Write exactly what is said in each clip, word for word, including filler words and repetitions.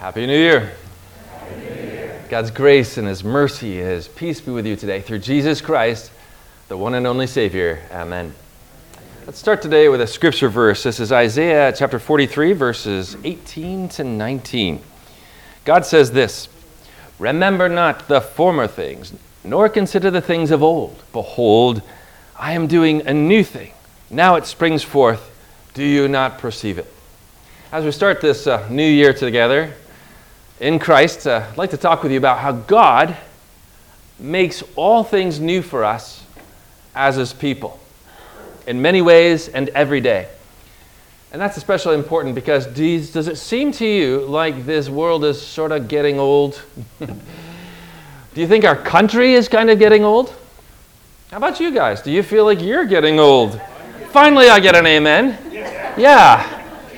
Happy New Year. Happy New Year. God's grace and His mercy and His peace be with you today through Jesus Christ, the one and only Savior. Amen. Let's start today with a scripture verse. This is Isaiah chapter forty-three, verses eighteen to nineteen. God says this, "Remember not the former things, nor consider the things of old. Behold, I am doing a new thing. Now it springs forth. Do you not perceive it?" As we start this uh, new year together in Christ, uh, I'd like to talk with you about how God makes all things new for us as His people in many ways and every day. And that's especially important because does, does it seem to you like this world is sort of getting old? Do you think our country is kind of getting old? How about you guys? Do you feel like you're getting old? Finally, I get an amen. Yeah.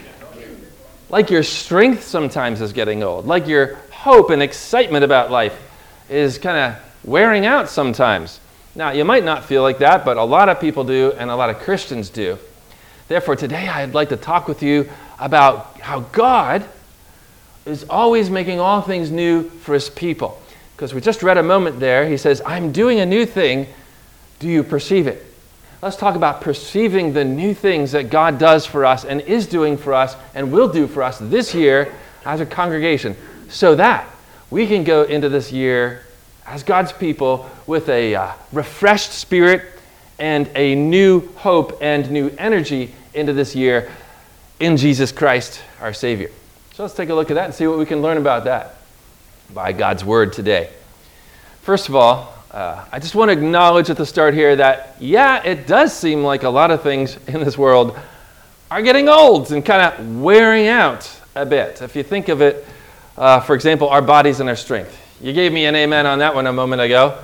Like your strength sometimes is getting old. Like your hope and excitement about life is kind of wearing out sometimes. Now, you might not feel like that, but a lot of people do, and a lot of Christians do. Therefore, today I'd like to talk with you about how God is always making all things new for His people. Because we just read a moment there, He says, "I'm doing a new thing. Do you perceive it?" Let's talk about perceiving the new things that God does for us and is doing for us and will do for us this year as a congregation so that we can go into this year as God's people with a uh, refreshed spirit and a new hope and new energy into this year in Jesus Christ, our Savior. So let's take a look at that and see what we can learn about that by God's Word today. First of all, Uh, I just want to acknowledge at the start here that, yeah, it does seem like a lot of things in this world are getting old and kind of wearing out a bit. If you think of it, uh, for example, our bodies and our strength. You gave me an amen on that one a moment ago.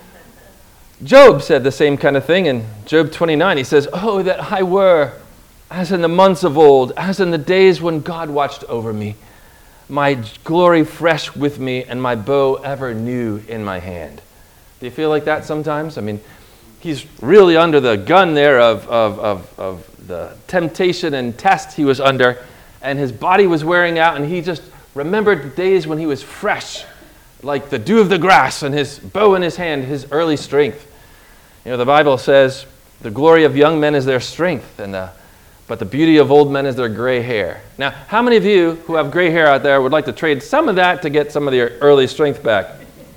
Job said the same kind of thing in Job twenty-nine. He says, "Oh, that I were as in the months of old, as in the days when God watched over me, my glory fresh with me and my bow ever new in my hand." Do you feel like that sometimes? I mean, he's really under the gun there of, of, of, of the temptation and test he was under, and his body was wearing out, and he just remembered the days when he was fresh, like the dew of the grass, and his bow in his hand, his early strength. You know, the Bible says, the glory of young men is their strength, and the, but the beauty of old men is their gray hair. Now, how many of you who have gray hair out there would like to trade some of that to get some of your early strength back?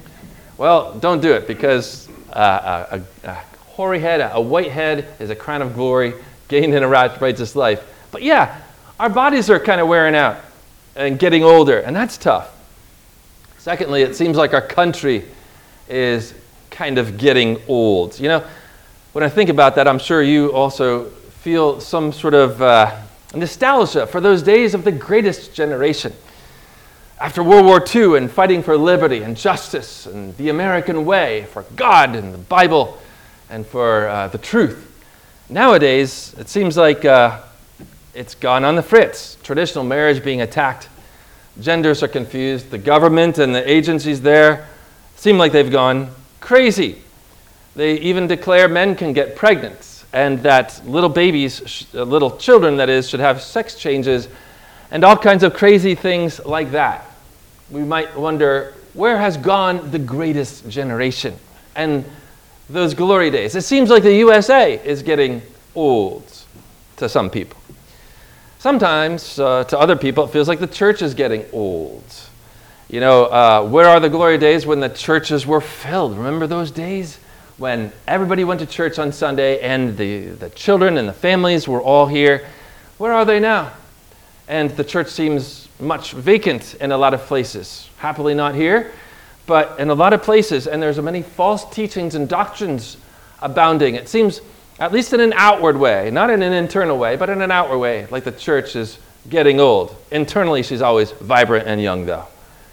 Well, don't do it because uh, a, a hoary head, a white head is a crown of glory gained in a righteous life. But yeah, our bodies are kind of wearing out and getting older, and that's tough. Secondly, it seems like our country is kind of getting old. You know, when I think about that, I'm sure you also feel some sort of uh, nostalgia for those days of the greatest generation. After World War Two and fighting for liberty and justice and the American way, for God and the Bible and for uh, the truth. Nowadays, it seems like uh, it's gone on the fritz. Traditional marriage being attacked. Genders are confused. The government and the agencies there seem like they've gone crazy. They even declare men can get pregnant and that little babies, sh- little children that is, should have sex changes and all kinds of crazy things like that. We might wonder, where has gone the greatest generation and those glory days? It seems like the U S A is getting old to some people. Sometimes, uh, to other people, it feels like the church is getting old. You know, uh, where are the glory days when the churches were filled? Remember those days when everybody went to church on Sunday and the, the children and the families were all here? Where are they now? And the church seems much vacant in a lot of places. Happily not here, but in a lot of places. And there's many false teachings and doctrines abounding. It seems, at least in an outward way, not in an internal way, but in an outward way, like the church is getting old. Internally, she's always vibrant and young, though.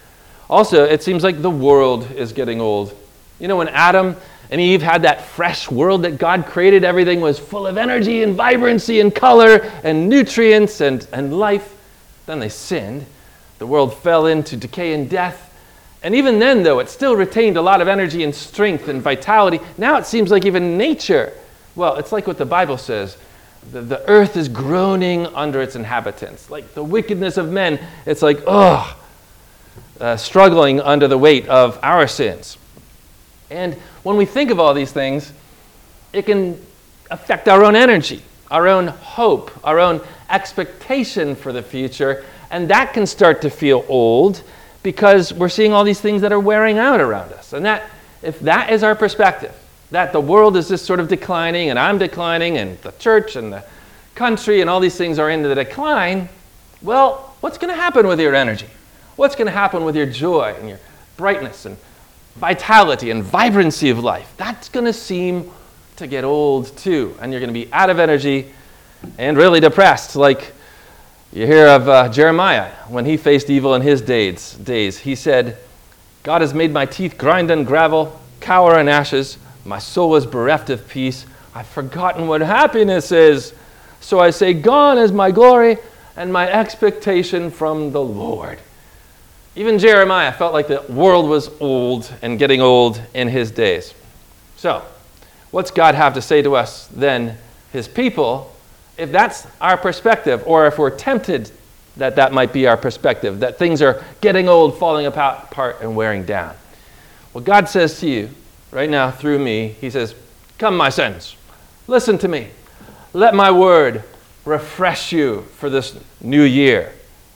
Also, it seems like the world is getting old. You know, when Adam and Eve had that fresh world that God created, everything was full of energy and vibrancy and color and nutrients and, and life. Then they sinned. The world fell into decay and death. And even then, though, it still retained a lot of energy and strength and vitality. Now it seems like even nature, well, it's like what the Bible says. The, the earth is groaning under its inhabitants. Like the wickedness of men, it's like, ugh, uh, struggling under the weight of our sins. And when we think of all these things, it can affect our own energy, our own hope, our own expectation for the future, and that can start to feel old because we're seeing all these things that are wearing out around us. And that, if that is our perspective, that the world is just sort of declining and I'm declining and the church and the country and all these things are in the decline, well, what's going to happen with your energy? What's going to happen with your joy and your brightness and vitality and vibrancy of life? That's going to seem to get old too, and you're going to be out of energy and really depressed. Like you hear of uh, Jeremiah when he faced evil in his days. Days, he said, "God has made my teeth grind in gravel, cower in ashes. My soul is bereft of peace. I've forgotten what happiness is. So I say, gone is my glory and my expectation from the Lord." Even Jeremiah felt like the world was old and getting old in his days. So, what's God have to say to us then, his people, if that's our perspective, or if we're tempted that that might be our perspective, that things are getting old, falling apart, and wearing down? Well, God says to you right now through me, he says, "Come, my sons, listen to me. Let my word refresh you for this new year.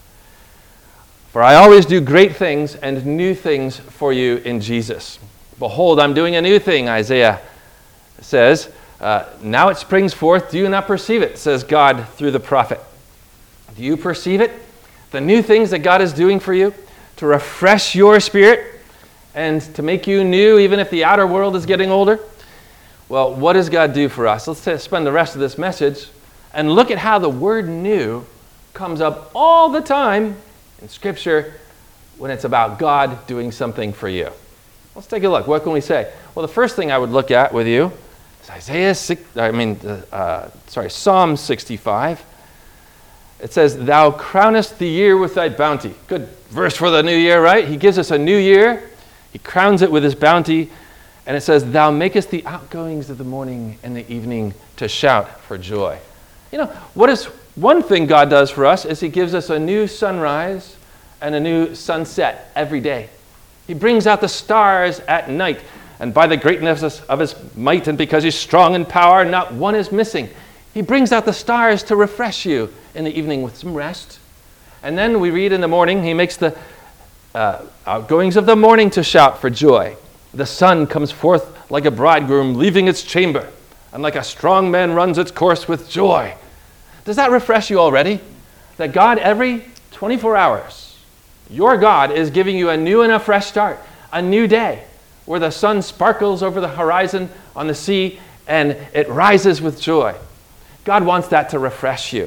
For I always do great things and new things for you in Jesus. Behold, I'm doing a new thing," Isaiah says. Uh, "now it springs forth. Do you not perceive it?" says God through the prophet. Do you perceive it? The new things that God is doing for you to refresh your spirit and to make you new even if the outer world is getting older? Well, what does God do for us? Let's t- spend the rest of this message and look at how the word new comes up all the time in Scripture when it's about God doing something for you. Let's take a look. What can we say? Well, the first thing I would look at with you is Isaiah six, I mean, uh, sorry, Psalm sixty-five. It says, "Thou crownest the year with thy bounty." Good verse for the new year, right? He gives us a new year. He crowns it with his bounty. And it says, "Thou makest the outgoings of the morning and the evening to shout for joy." You know, what is one thing God does for us is he gives us a new sunrise and a new sunset every day. He brings out the stars at night. And by the greatness of his might and because he's strong in power, not one is missing. He brings out the stars to refresh you in the evening with some rest. And then we read in the morning, he makes the uh, outgoings of the morning to shout for joy. The sun comes forth like a bridegroom leaving its chamber, and like a strong man runs its course with joy. Does that refresh you already? That God, every twenty-four hours, your God is giving you a new and a fresh start, a new day, where the sun sparkles over the horizon on the sea, and it rises with joy. God wants that to refresh you.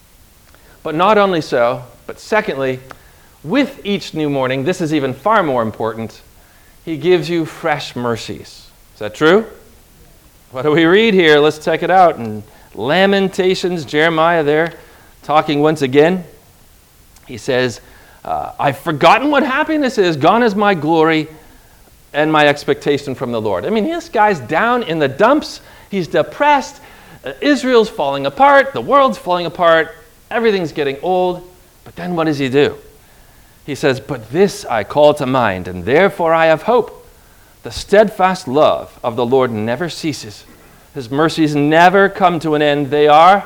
But not only so, but secondly, with each new morning, this is even far more important, he gives you fresh mercies. Is that true? What do we read here? Let's check it out. In Lamentations, Jeremiah there, talking once again. He says, uh, "I've forgotten what happiness is. Gone is my glory and my expectation from the Lord." I mean, this guy's down in the dumps. He's depressed. Uh, Israel's falling apart. The world's falling apart. Everything's getting old. But then what does he do? He says, "But this I call to mind, and therefore I have hope. The steadfast love of the Lord never ceases. His mercies never come to an end. They are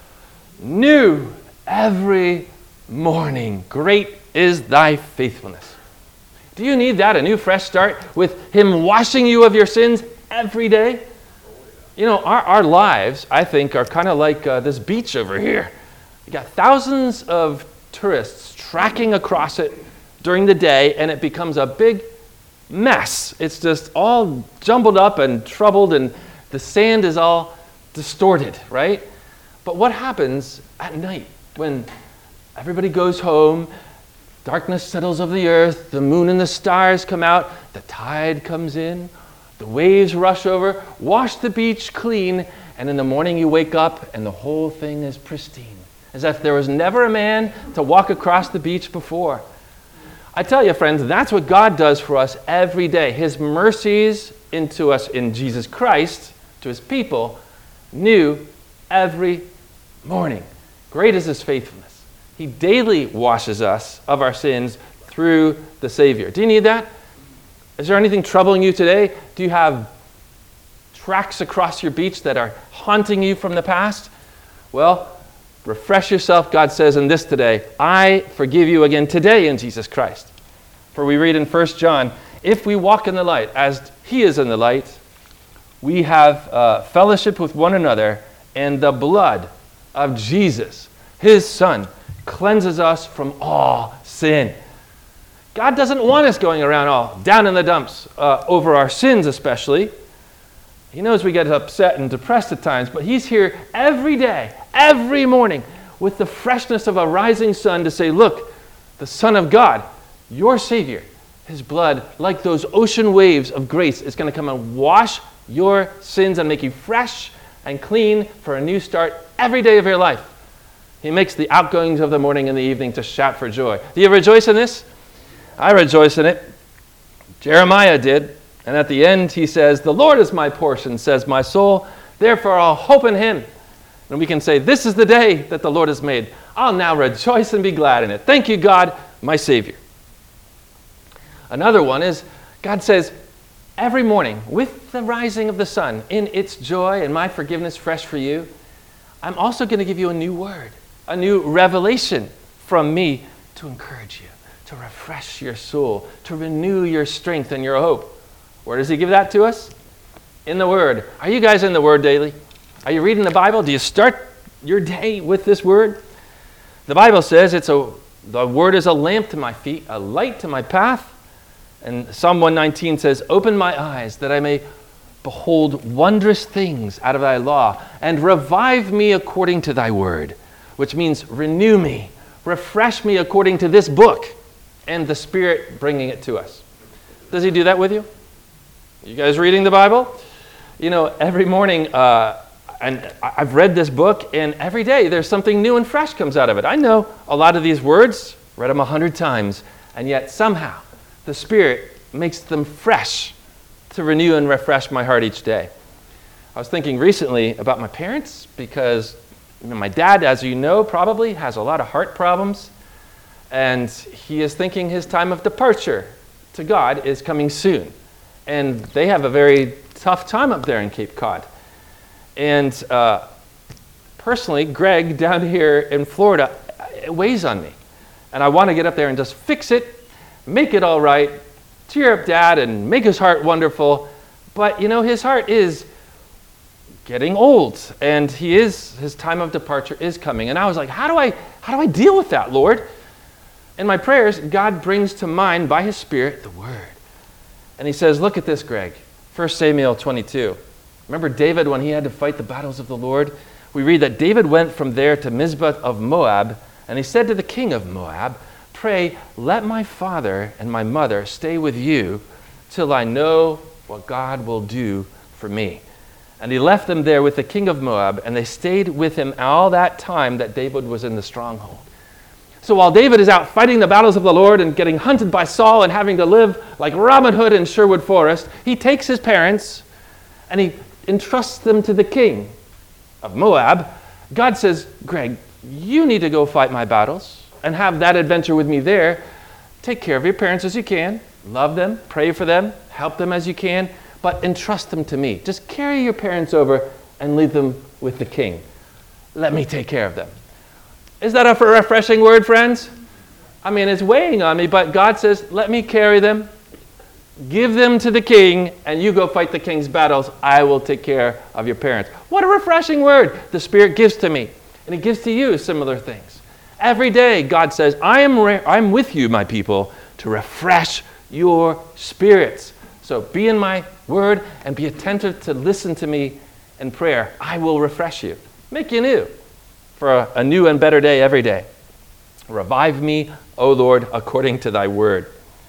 new every morning. Great is thy faithfulness." Do you need that, a new fresh start with him washing you of your sins every day? You know, our, our lives, I think, are kind of like uh, this beach over here. You got thousands of tourists tracking across it during the day, and it becomes a big mess. It's just all jumbled up and troubled, and the sand is all distorted, right? But what happens at night when everybody goes home, darkness settles over the earth, the moon and the stars come out, the tide comes in, the waves rush over, wash the beach clean, and in the morning you wake up and the whole thing is pristine, as if there was never a man to walk across the beach before. I tell you, friends, that's what God does for us every day. His mercies into us in Jesus Christ, to his people, new every morning. Great is his faithfulness. He daily washes us of our sins through the Savior. Do you need that? Is there anything troubling you today? Do you have tracks across your beach that are haunting you from the past? Well, refresh yourself. God says in this today, I forgive you again today in Jesus Christ. For we read in First John, if we walk in the light as he is in the light, we have uh, fellowship with one another, and the blood of Jesus, his Son, cleanses us from all sin. God doesn't want us going around all down in the dumps uh, over our sins especially. He knows we get upset and depressed at times, but he's here every day, every morning, with the freshness of a rising sun to say, look, the Son of God, your Savior, his blood, like those ocean waves of grace, is going to come and wash your sins and make you fresh and clean for a new start every day of your life. He makes the outgoings of the morning and the evening to shout for joy. Do you rejoice in this? I rejoice in it. Jeremiah did. And at the end he says, the Lord is my portion, says my soul. Therefore I'll hope in him. And we can say, this is the day that the Lord has made. I'll now rejoice and be glad in it. Thank you, God, my Savior. Another one is, God says, every morning, with the rising of the sun, in its joy and my forgiveness fresh for you, I'm also going to give you a new word, a new revelation from me to encourage you, to refresh your soul, to renew your strength and your hope. Where does he give that to us? In the Word. Are you guys in the Word daily? Are you reading the Bible? Do you start your day with this Word? The Bible says it's a the Word is a lamp to my feet, a light to my path. And Psalm one nineteen says, open my eyes that I may behold wondrous things out of thy law, and revive me according to thy word, which means renew me, refresh me according to this book, and the Spirit bringing it to us. Does he do that with you? You guys reading the Bible? You know, every morning, uh, and I've read this book, and every day there's something new and fresh comes out of it. I know a lot of these words, read them a hundred times, and yet somehow the Spirit makes them fresh to renew and refresh my heart each day. I was thinking recently about my parents because you know, my dad, as you know, probably has a lot of heart problems, and he is thinking his time of departure to God is coming soon. And they have a very tough time up there in Cape Cod. And uh, personally, Greg down here in Florida, it weighs on me. And I want to get up there and just fix it, make it all right, cheer up Dad and make his heart wonderful. But, you know, his heart is getting old, and he is, his time of departure is coming. And I was like, how do I, how do I deal with that, Lord? In my prayers, God brings to mind by his Spirit the Word. And he says, look at this, Greg. First Samuel twenty-two. Remember David when he had to fight the battles of the Lord? We read that David went from there to Mizpah of Moab, and he said to the king of Moab, pray, let my father and my mother stay with you till I know what God will do for me. And he left them there with the king of Moab, and they stayed with him all that time that David was in the stronghold. So while David is out fighting the battles of the Lord and getting hunted by Saul and having to live like Robin Hood in Sherwood Forest, he takes his parents and he entrusts them to the king of Moab. God says, Greg, you need to go fight my battles and have that adventure with me there. Take care of your parents as you can. Love them, pray for them, help them as you can, but entrust them to me. Just carry your parents over and leave them with the king. Let me take care of them. Is that a refreshing word, friends? I mean, it's weighing on me, but God says, let me carry them, give them to the king, and you go fight the king's battles. I will take care of your parents. What a refreshing word the Spirit gives to me. And he gives to you similar things. Every day, God says, I am re- I'm with you, my people, to refresh your spirits. So be in my word and be attentive to listen to me in prayer. I will refresh you, make you new for a, a new and better day every day. Revive me, O Lord, according to thy word.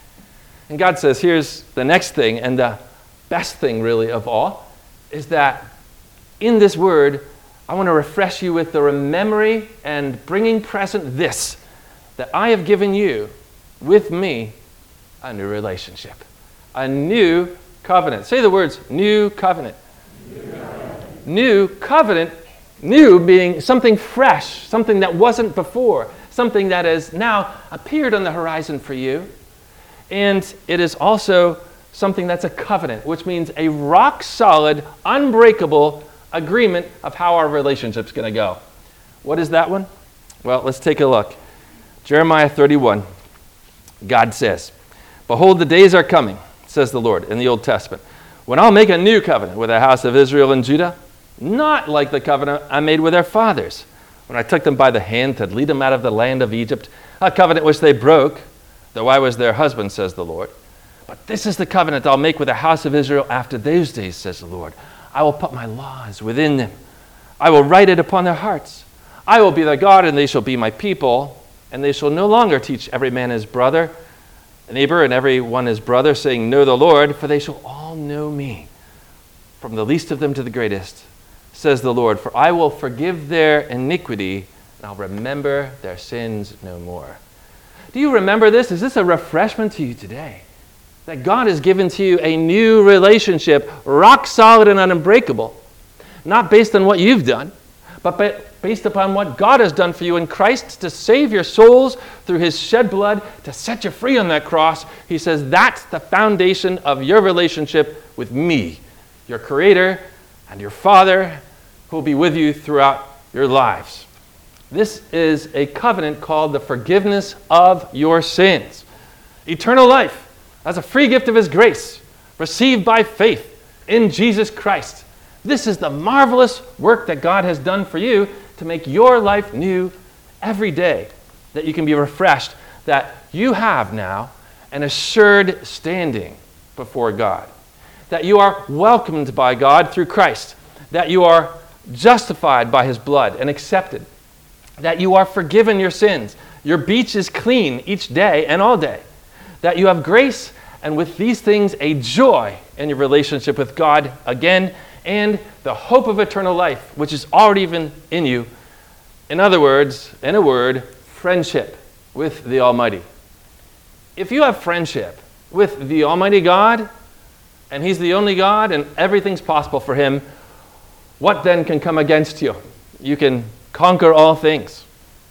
And God says, here's the next thing, and the best thing really of all, is that in this word, I want to refresh you with the memory and bringing present this, that I have given you with me a new relationship, a new covenant. Say the words, new covenant. New covenant. New covenant, new being something fresh, something that wasn't before, something that has now appeared on the horizon for you. And it is also something that's a covenant, which means a rock-solid, unbreakable agreement of how our relationship's going to go. What is that one? Well, let's take a look. Jeremiah thirty-one, God says, "Behold, the days are coming, says the Lord," in the Old Testament, "when I'll make a new covenant with the house of Israel and Judah, not like the covenant I made with their fathers, when I took them by the hand to lead them out of the land of Egypt, a covenant which they broke, though I was their husband, says the Lord. But this is the covenant I'll make with the house of Israel after those days, says the Lord. I will put my laws within them. I will write it upon their hearts. I will be their God, and they shall be my people. And they shall no longer teach every man his brother, neighbor, and every one his brother, saying, Know the Lord, for they shall all know me, from the least of them to the greatest, says the Lord. For I will forgive their iniquity, and I'll remember their sins no more." Do you remember this? Is this a refreshment to you today? That God has given to you a new relationship, rock solid and unbreakable, not based on what you've done, but based upon what God has done for you in Christ to save your souls through his shed blood, to set you free on that cross. He says that's the foundation of your relationship with me, your Creator and your Father, who will be with you throughout your lives. This is a covenant called the forgiveness of your sins. Eternal life as a free gift of his grace, received by faith in Jesus Christ. This is the marvelous work that God has done for you to make your life new every day, that you can be refreshed, that you have now an assured standing before God, that you are welcomed by God through Christ, that you are justified by his blood and accepted, that you are forgiven your sins. Your beach is clean each day and all day, that you have grace, and with these things, a joy in your relationship with God again, and the hope of eternal life, which is already even in you. In other words, in a word, friendship with the Almighty. If you have friendship with the Almighty God, and he's the only God, and everything's possible for him, what then can come against you? You can conquer all things.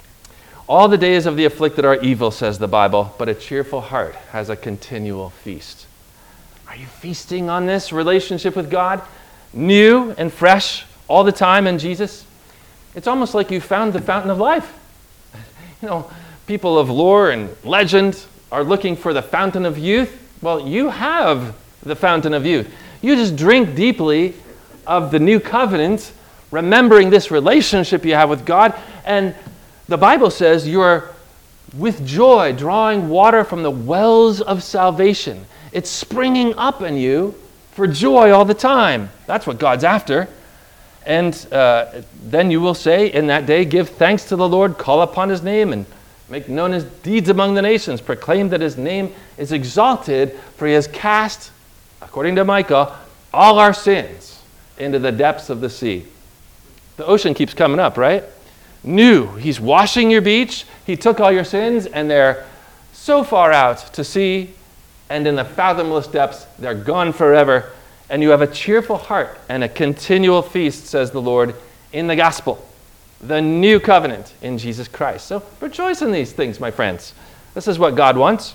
All the days of the afflicted are evil, says the Bible, but a cheerful heart has a continual feast. Are you feasting on this relationship with God? New and fresh all the time in Jesus? It's almost like you found the fountain of life. You know, people of lore and legend are looking for the fountain of youth. Well, you have the fountain of youth. You just drink deeply of the new covenant, remembering this relationship you have with God, and the Bible says you are with joy drawing water from the wells of salvation. It's springing up in you for joy all the time. That's what God's after. And uh, then you will say in that day, give thanks to the Lord, call upon his name, and make known his deeds among the nations. Proclaim that his name is exalted, for he has cast, according to Micah, all our sins into the depths of the sea. The ocean keeps coming up, right? New. He's washing your beach. He took all your sins, and they're so far out to sea, and in the fathomless depths, they're gone forever. And you have a cheerful heart and a continual feast, says the Lord, in the gospel, the new covenant in Jesus Christ. So rejoice in these things, my friends. This is what God wants.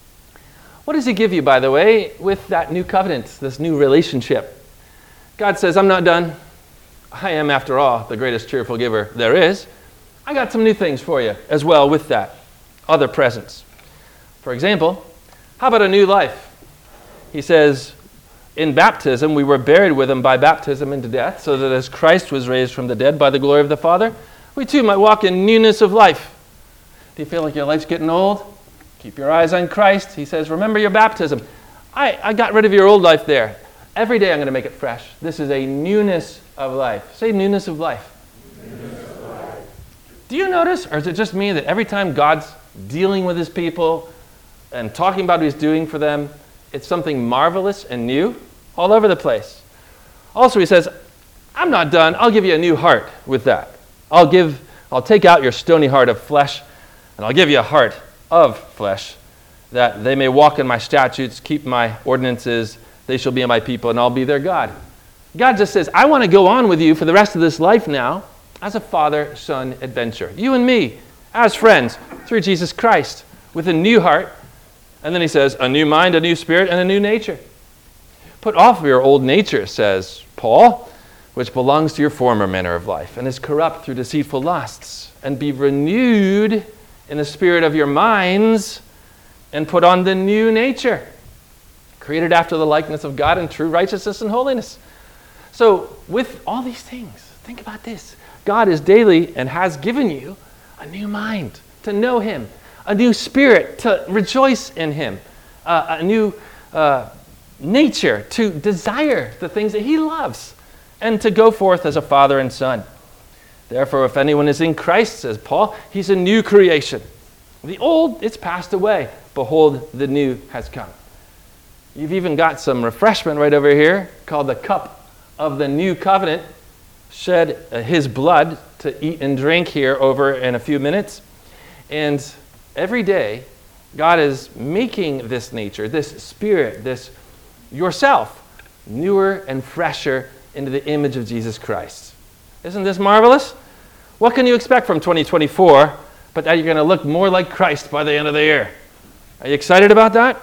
What does he give you, by the way, with that new covenant, this new relationship? God says, I'm not done. I am, after all, the greatest cheerful giver there is. I got some new things for you as well with that. Other presents. For example, how about a new life? He says, in baptism, we were buried with him by baptism into death, so that as Christ was raised from the dead by the glory of the Father, we too might walk in newness of life. Do you feel like your life's getting old? Keep your eyes on Christ. He says, remember your baptism. I, I got rid of your old life there. Every day I'm going to make it fresh. This is a newness of life. Say newness of life. Newness of life. Do you notice, or is it just me, that every time God's dealing with his people and talking about what he's doing for them, it's something marvelous and new all over the place? Also, he says, I'm not done. I'll give you a new heart with that. I'll give, I'll take out your stony heart of flesh, and I'll give you a heart of flesh, that they may walk in my statutes, keep my ordinances. They shall be my people, and I'll be their God. God just says, I want to go on with you for the rest of this life now as a father-son adventure. You and me as friends through Jesus Christ with a new heart. And then he says, a new mind, a new spirit, and a new nature. Put off your old nature, says Paul, which belongs to your former manner of life and is corrupt through deceitful lusts, and be renewed in the spirit of your minds, and put on the new nature, created after the likeness of God in true righteousness and holiness. So with all these things, think about this. God is daily and has given you a new mind to know him, a new spirit to rejoice in him, uh, a new uh, nature to desire the things that he loves, and to go forth as a father and son. Therefore, if anyone is in Christ, says Paul, he's a new creation. The old, it's passed away. Behold, the new has come. You've even got some refreshment right over here called the cup of the new covenant, shed uh, his blood to eat and drink here over in a few minutes. And every day, God is making this nature, this spirit, this yourself, newer and fresher into the image of Jesus Christ. Isn't this marvelous? What can you expect from twenty twenty-four, but that you're going to look more like Christ by the end of the year? Are you excited about that?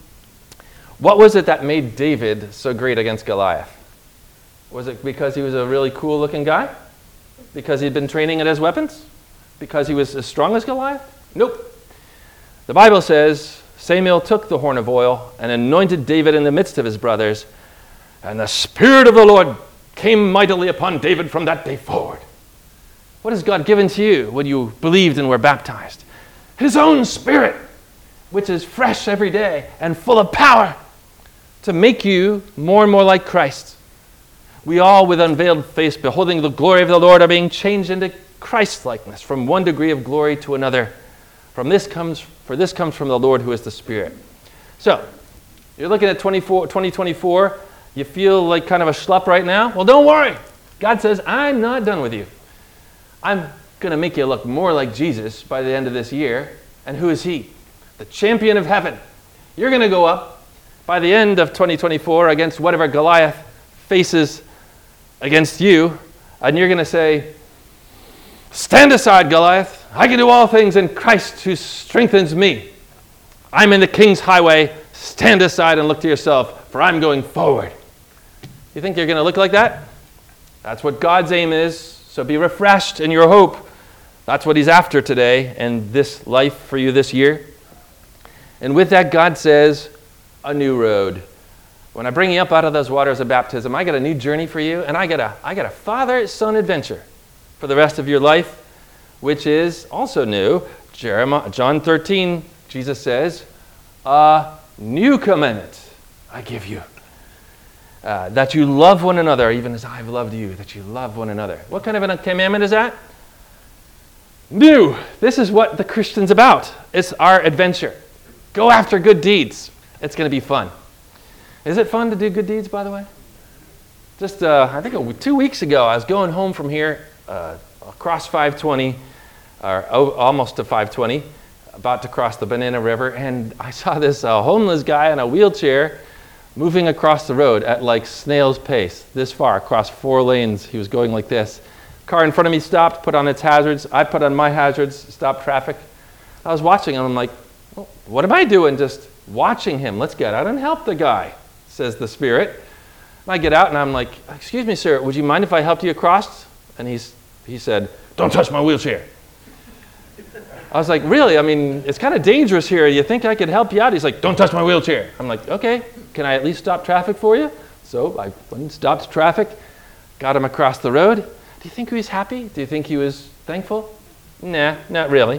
What was it that made David so great against Goliath? Was it because he was a really cool looking guy? Because he'd been training at his weapons? Because he was as strong as Goliath? Nope. The Bible says, Samuel took the horn of oil and anointed David in the midst of his brothers, and the Spirit of the Lord came mightily upon David from that day forward. What has God given to you when you believed and were baptized? His own Spirit, which is fresh every day and full of power to make you more and more like Christ. We all, with unveiled face, beholding the glory of the Lord, are being changed into Christ-likeness from one degree of glory to another. From this comes, for this comes from the Lord who is the Spirit. So, you're looking at twenty twenty-four. You feel like kind of a schlupp right now? Well, don't worry. God says, I'm not done with you. I'm going to make you look more like Jesus by the end of this year. And who is he? The champion of heaven. You're going to go up by the end of twenty twenty-four against whatever Goliath faces against you, and you're going to say, stand aside, Goliath. I can do all things in Christ who strengthens me. I'm in the king's highway. Stand aside and look to yourself, for I'm going forward. You think you're going to look like that? That's what God's aim is. So be refreshed in your hope. That's what he's after today and this life for you this year. And with that, God says, a new road. When I bring you up out of those waters of baptism, I got a new journey for you, and I got a, I got a father-son adventure for the rest of your life, which is also new. Jeremiah, John thirteen, Jesus says, a new commandment I give you. Uh, that you love one another, even as I've loved you, that you love one another. What kind of a commandment is that? New. This is what the Christian's about. It's our adventure. Go after good deeds. It's going to be fun. Is it fun to do good deeds, by the way? Just, uh, I think a, two weeks ago, I was going home from here uh, across five twenty, or oh, almost to five twenty, about to cross the Banana River, and I saw this uh, homeless guy in a wheelchair moving across the road at like snail's pace, this far, across four lanes. He was going like this. Car in front of me stopped, put on its hazards. I put on my hazards, stopped traffic. I was watching him. I'm like, well, what am I doing just watching him? Let's get out and help the guy, says the Spirit. And I get out and I'm like, excuse me, sir, would you mind if I helped you across? And he's he said, don't touch my wheelchair. I was like, really? I mean, it's kind of dangerous here. You think I could help you out? He's like, don't touch my wheelchair. I'm like, okay, can I at least stop traffic for you? So I went and stopped traffic, got him across the road. Do you think he was happy? Do you think he was thankful? Nah, not really.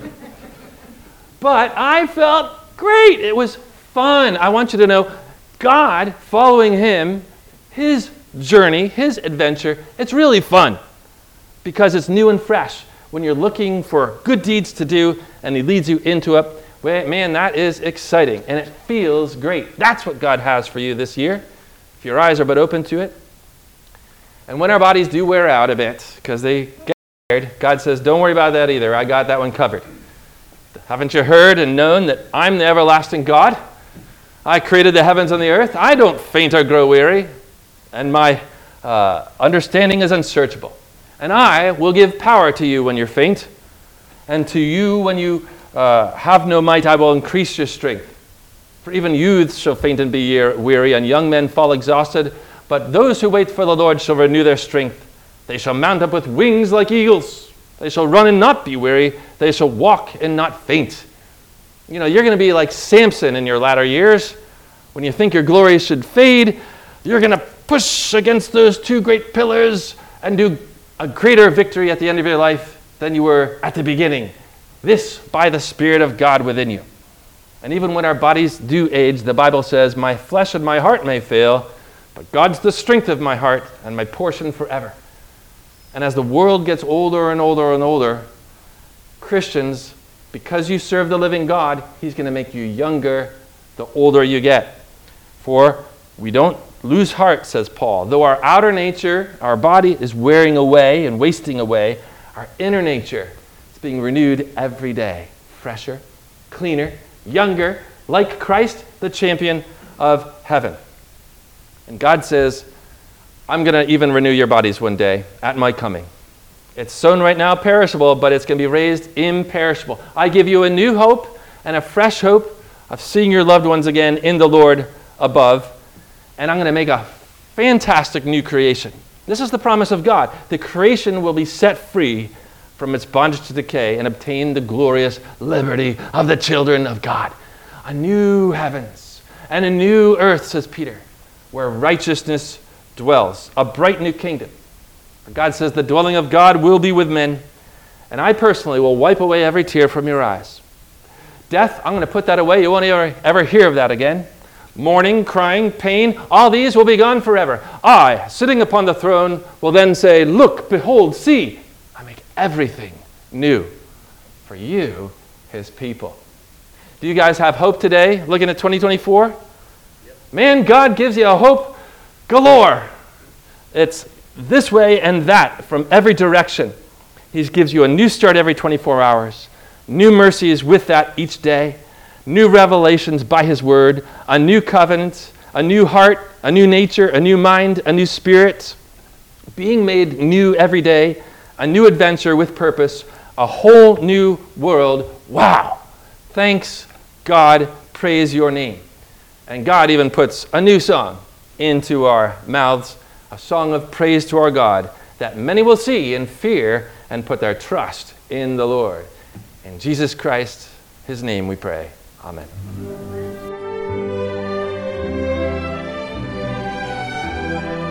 But I felt great. It was fun. I want you to know, God, following him, his journey, his adventure, it's really fun because it's new and fresh. When you're looking for good deeds to do and he leads you into it, well, man, that is exciting and it feels great. That's what God has for you this year, if your eyes are but open to it. And when our bodies do wear out a bit because they get tired, God says, don't worry about that either. I got that one covered. Haven't you heard and known that I'm the everlasting God? I created the heavens and the earth. I don't faint or grow weary, and my uh, understanding is unsearchable. And I will give power to you when you're faint. And to you, when you uh, have no might, I will increase your strength. For even youths shall faint and be weary, and young men fall exhausted. But those who wait for the Lord shall renew their strength. They shall mount up with wings like eagles. They shall run and not be weary. They shall walk and not faint. You know, you're going to be like Samson in your latter years. When you think your glory should fade, you're going to push against those two great pillars and do a greater victory at the end of your life than you were at the beginning. This by the Spirit of God within you. And even when our bodies do age, the Bible says, my flesh and my heart may fail, but God's the strength of my heart and my portion forever. And as the world gets older and older and older, Christians, because you serve the living God, He's going to make you younger the older you get. For we don't lose heart, says Paul. Though our outer nature, our body, is wearing away and wasting away, our inner nature is being renewed every day. Fresher, cleaner, younger, like Christ, the champion of heaven. And God says, I'm going to even renew your bodies one day at my coming. It's sown right now perishable, but it's going to be raised imperishable. I give you a new hope and a fresh hope of seeing your loved ones again in the Lord above. And I'm going to make a fantastic new creation. This is the promise of God. The creation will be set free from its bondage to decay and obtain the glorious liberty of the children of God. A new heavens and a new earth, says Peter, where righteousness dwells. A bright new kingdom. God says the dwelling of God will be with men, and I personally will wipe away every tear from your eyes. Death, I'm going to put that away. You won't ever, ever hear of that again. Mourning, crying, pain, all these will be gone forever. I, sitting upon the throne, will then say, look, behold, see, I make everything new for you, His people. Do you guys have hope today, looking at twenty twenty-four? Yep. Man, God gives you a hope galore. It's this way and that from every direction. He gives you a new start every twenty-four hours. New mercies with that each day. New revelations by His word. A new covenant. A new heart. A new nature. A new mind. A new spirit. Being made new every day. A new adventure with purpose. A whole new world. Wow. Thanks, God. Praise your name. And God even puts a new song into our mouths. A song of praise to our God that many will see and fear and put their trust in the Lord. In Jesus Christ, His name we pray. Amen.